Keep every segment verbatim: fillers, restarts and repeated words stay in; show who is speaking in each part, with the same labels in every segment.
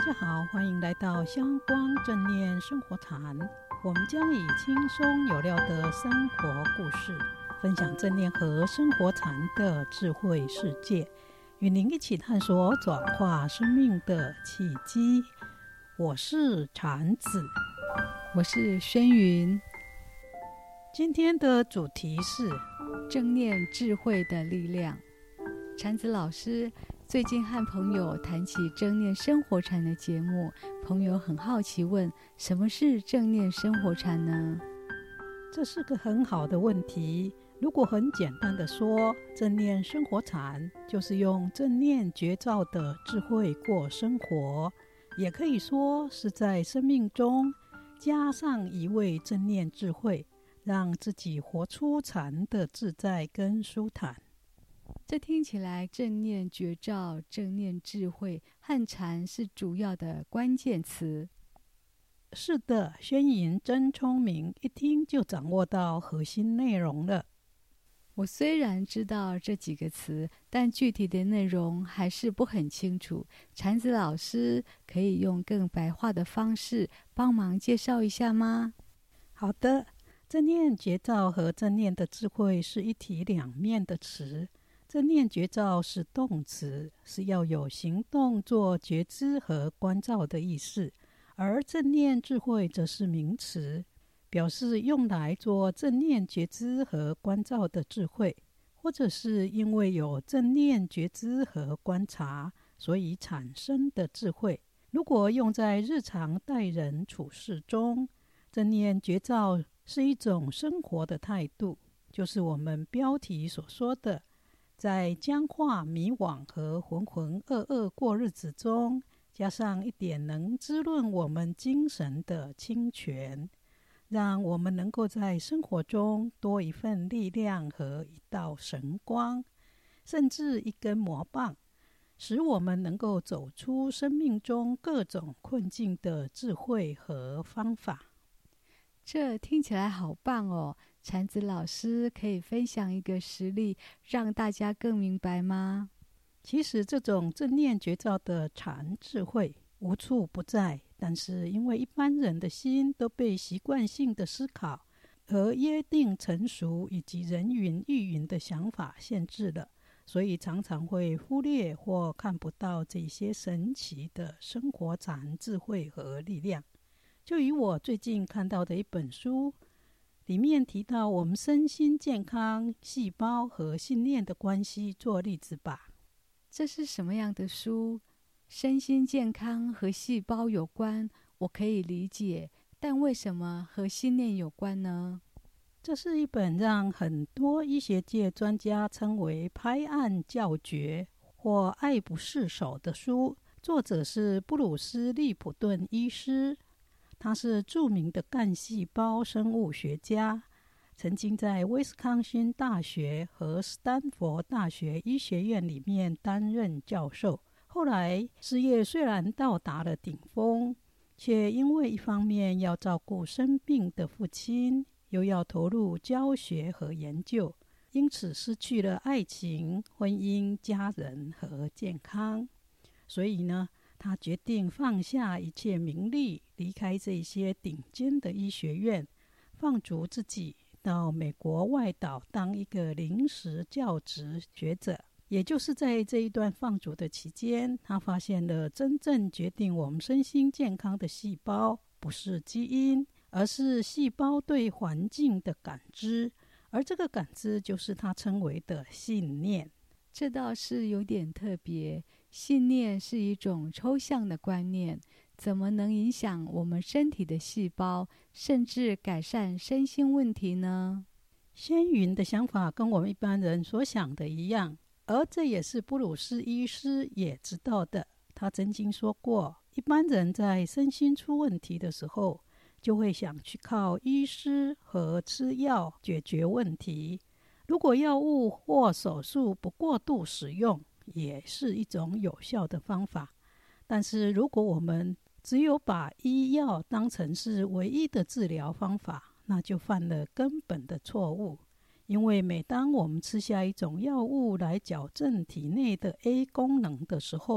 Speaker 1: 家好，欢迎来到香光正念生活禅。我们将以轻松有料的生活故事，分享正念和生活禅的智慧世界，与您一起探索转化生命的契机。我是禅子，
Speaker 2: 我是轩云。
Speaker 1: 今天的主题是
Speaker 2: 正念智慧的力量。禅子老师最近和朋友谈起正念生活禅的节目，朋友很好奇问，什么是正念生活禅呢？
Speaker 1: 这是个很好的问题。如果很简单的说，正念生活禅就是用正念觉照的智慧过生活，也可以说是在生命中加上一位正念智慧，让自己活出禅的自在跟舒坦。
Speaker 2: 这听起来正念觉照、正念智慧和禅是主要的关键词。
Speaker 1: 是的，轩云真聪明，一听就掌握到核心内容了。
Speaker 2: 我虽然知道这几个词，但具体的内容还是不很清楚。禅子老师可以用更白话的方式帮忙介绍一下吗？
Speaker 1: 好的，正念觉照和正念的智慧是一体两面的词。正念觉照是动词，是要有行动做觉知和关照的意思，而正念智慧则是名词，表示用来做正念觉知和关照的智慧，或者是因为有正念觉知和观察，所以产生的智慧。如果用在日常待人处事中，正念觉照是一种生活的态度，就是我们标题所说的，在僵化、迷惘和浑浑噩噩过日子中，加上一点能滋润我们精神的清泉，让我们能够在生活中多一份力量和一道神光，甚至一根魔棒，使我们能够走出生命中各种困境的智慧和方法。
Speaker 2: 这听起来好棒哦！禅子老师可以分享一个实例，让大家更明白吗？
Speaker 1: 其实这种正念觉照的禅智慧无处不在，但是因为一般人的心都被习惯性的思考和约定成熟以及人云亦云的想法限制了，所以常常会忽略或看不到这些神奇的生活禅智慧和力量。就以我最近看到的一本书，里面提到我们身心健康、细胞和信念的关系做例子吧。
Speaker 2: 这是什么样的书？身心健康和细胞有关，我可以理解，但为什么和信念有关呢？
Speaker 1: 这是一本让很多医学界专家称为拍案叫绝或爱不释手的书，作者是布鲁斯·利普顿医师。他是著名的干细胞生物学家，曾经在威斯康星大学和斯坦福大学医学院里面担任教授。后来事业虽然到达了顶峰，却因为一方面要照顾生病的父亲，又要投入教学和研究，因此失去了爱情、婚姻、家人和健康。所以呢，他决定放下一切名利，离开这些顶尖的医学院，放逐自己到美国外岛当一个临时教职学者。也就是在这一段放逐的期间，他发现了真正决定我们身心健康的细胞不是基因，而是细胞对环境的感知，而这个感知就是他称为的信念。
Speaker 2: 这倒是有点特别，信念是一种抽象的观念，怎么能影响我们身体的细胞，甚至改善身心问题呢？
Speaker 1: 仙云的想法跟我们一般人所想的一样，而这也是布鲁斯医师也知道的。他曾经说过，一般人在身心出问题的时候，就会想去靠医师和吃药解决问题。如果药物或手术不过度使用，也是一种有效的方法。但是如果我们只有把医药当成是唯一的治疗方法，那就犯了根本的错误。因为每当我们吃下一种药物来矫正体内的 A 功能的时候，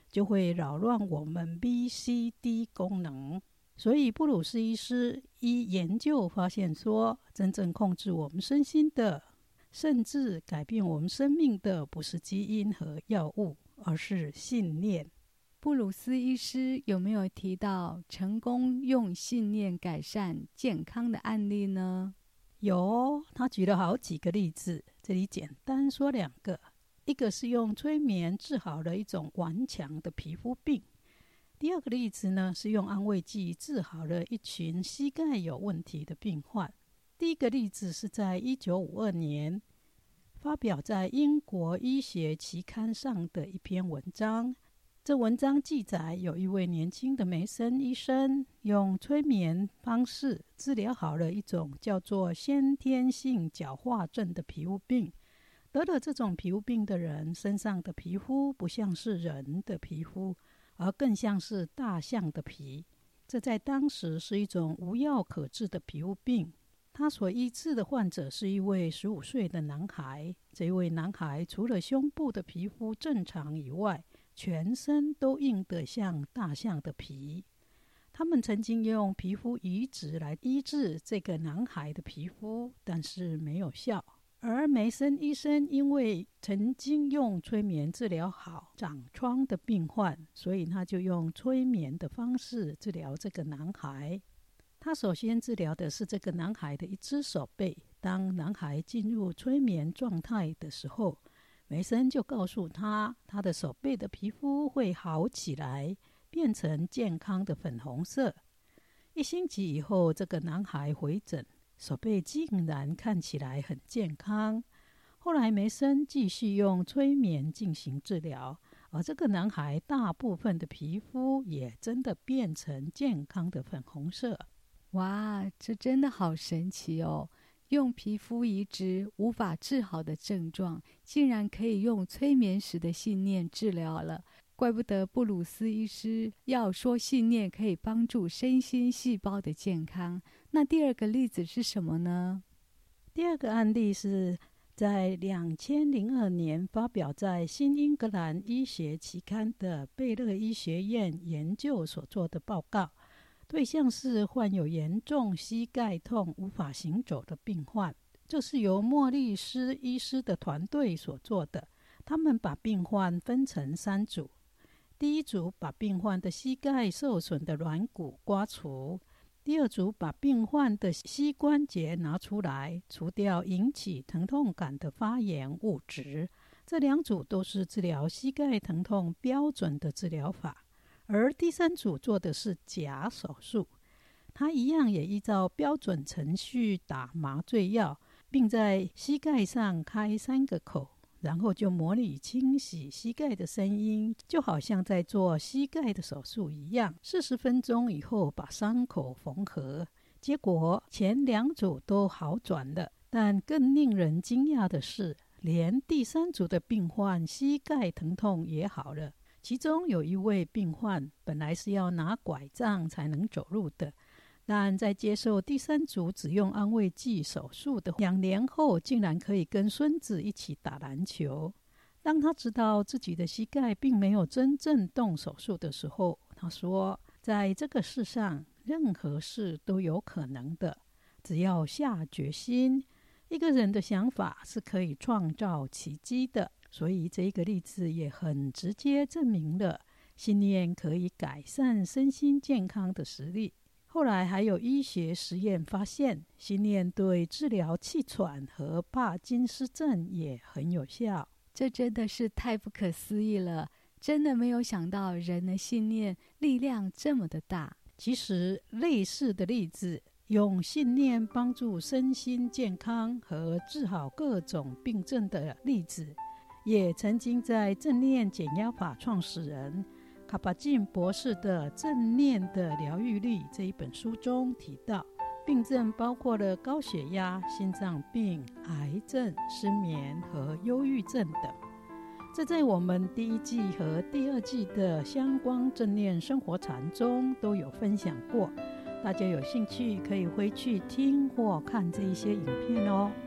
Speaker 1: 就会扰乱我们 B C D 功能。所以布鲁斯医师依研究发现说，真正控制我们身心的，甚至改变我们生命的，不是基因和药物，而是信念。
Speaker 2: 布鲁斯医师有没有提到成功用信念改善健康的案例呢？
Speaker 1: 有，他举了好几个例子，这里简单说两个。一个是用催眠治好了一种顽强的皮肤病，第二个例子呢，是用安慰剂治好了一群膝盖有问题的病患。第一个例子是在一九五二年发表在英国医学期刊上的一篇文章。这文章记载，有一位年轻的梅森医生用催眠方式治疗好了一种叫做先天性角化症的皮肤病。得了这种皮肤病的人身上的皮肤不像是人的皮肤，而更像是大象的皮。这在当时是一种无药可治的皮肤病。他所医治的患者是一位十五岁的男孩。这位男孩除了胸部的皮肤正常以外，全身都硬得像大象的皮。他们曾经用皮肤移植来医治这个男孩的皮肤，但是没有效。而梅森医生因为曾经用催眠治疗好长疮的病患，所以他就用催眠的方式治疗这个男孩。他首先治疗的是这个男孩的一只手背。当男孩进入催眠状态的时候，梅森就告诉他，他的手背的皮肤会好起来，变成健康的粉红色。一星期以后，这个男孩回诊，手背竟然看起来很健康。后来梅森继续用催眠进行治疗，而这个男孩大部分的皮肤也真的变成健康的粉红色。
Speaker 2: 哇，这真的好神奇哦！用皮肤移植无法治好的症状，竟然可以用催眠时的信念治疗了。怪不得布鲁斯医师要说信念可以帮助身心细胞的健康。那第二个例子是什么呢？
Speaker 1: 第二个案例是在两千零二年发表在新英格兰医学期刊的贝勒医学院研究所做的报告。对象是患有严重膝盖痛无法行走的病患。这是由莫利斯医师的团队所做的。他们把病患分成三组。第一组把病患的膝盖受损的软骨刮除，第二组把病患的膝关节拿出来，除掉引起疼痛感的发炎物质。这两组都是治疗膝盖疼痛标准的治疗法。而第三组做的是假手术，他一样也依照标准程序打麻醉药，并在膝盖上开三个口，然后就模拟清洗膝盖的声音，就好像在做膝盖的手术一样。四十分钟以后把伤口缝合，结果前两组都好转了，但更令人惊讶的是，连第三组的病患膝盖疼痛也好了。其中有一位病患本来是要拿拐杖才能走路的，但在接受第三组只用安慰剂手术的两年后，竟然可以跟孙子一起打篮球。当他知道自己的膝盖并没有真正动手术的时候，他说，在这个世上任何事都有可能的，只要下决心。一个人的想法是可以创造奇迹的。所以这个例子也很直接证明了信念可以改善身心健康的实力。后来还有医学实验发现，信念对治疗气喘和帕金斯症也很有效。
Speaker 2: 这真的是太不可思议了，真的没有想到人的信念力量这么的大。
Speaker 1: 其实类似的例子，用信念帮助身心健康和治好各种病症的例子，也曾经在正念减压法创始人卡巴金博士的《正念的疗愈力》这一本书中提到。病症包括了高血压、心脏病、癌症、失眠和忧郁症等。这在我们第一季和第二季的相关正念生活禅中都有分享过，大家有兴趣可以回去听或看这一些影片哦。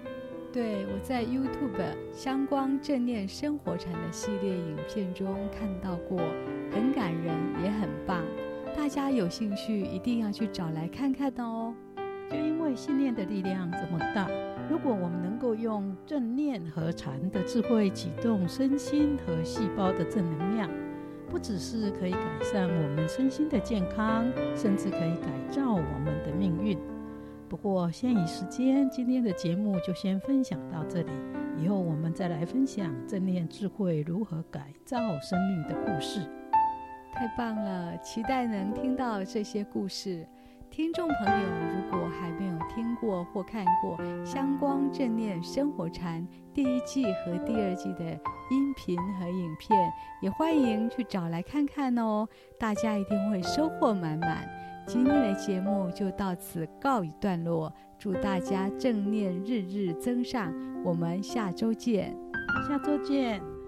Speaker 2: 对，我在 YouTube 香光正念生活禅的系列影片中看到过，很感人也很棒，大家有兴趣一定要去找来看看哦。
Speaker 1: 就因为信念的力量这么大，如果我们能够用正念和禅的智慧启动身心和细胞的正能量，不只是可以改善我们身心的健康，甚至可以改造我们的命运。不过限于时间，今天的节目就先分享到这里，以后我们再来分享正念智慧如何改造生命的故事。
Speaker 2: 太棒了，期待能听到这些故事。听众朋友如果还没有听过或看过香光正念生活禅第一季和第二季的音频和影片，也欢迎去找来看看哦，大家一定会收获满满。今天的节目就到此告一段落，祝大家正念日日增上，我们下周见。
Speaker 1: 下周见。